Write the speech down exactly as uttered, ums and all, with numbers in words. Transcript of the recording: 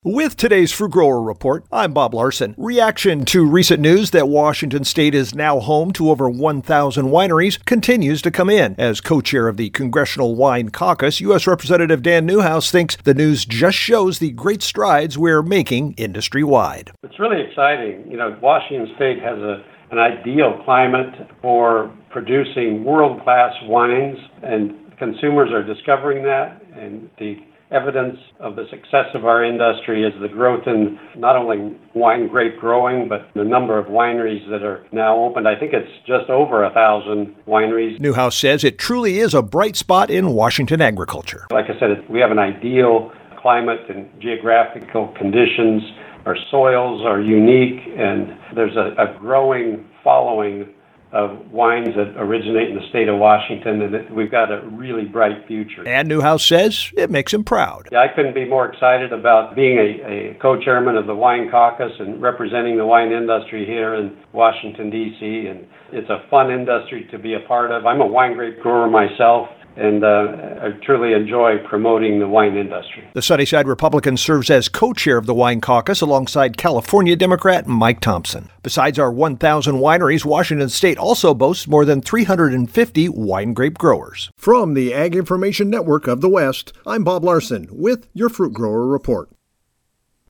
With today's Fruit Grower Report, I'm Bob Larson. Reaction to recent news that Washington State is now home to over one thousand wineries continues to come in. As co-chair of the Congressional Wine Caucus, U S Representative Dan Newhouse thinks the news just shows the great strides we're making industry-wide. It's really exciting. You know, Washington State has a, an ideal climate for producing world-class wines, and consumers are discovering that, and the evidence of the success of our industry is the growth in not only wine grape growing, but the number of wineries that are now opened. I think it's just over a thousand wineries. Newhouse says it truly is a bright spot in Washington agriculture. Like I said, we have an ideal climate and geographical conditions. Our soils are unique, and there's a, a growing following of wines that originate in the state of Washington, and we've got a really bright future. And Newhouse says it makes him proud. Yeah, I couldn't be more excited about being a, a co-chairman of the Wine Caucus and representing the wine industry here in Washington, D C, and it's a fun industry to be a part of. I'm a wine grape grower myself, and uh, I truly enjoy promoting the wine industry. The Sunnyside Republican serves as co-chair of the Wine Caucus alongside California Democrat Mike Thompson. Besides our one thousand wineries, Washington State also boasts more than three hundred fifty wine grape growers. From the Ag Information Network of the West, I'm Bob Larson with your Fruit Grower Report.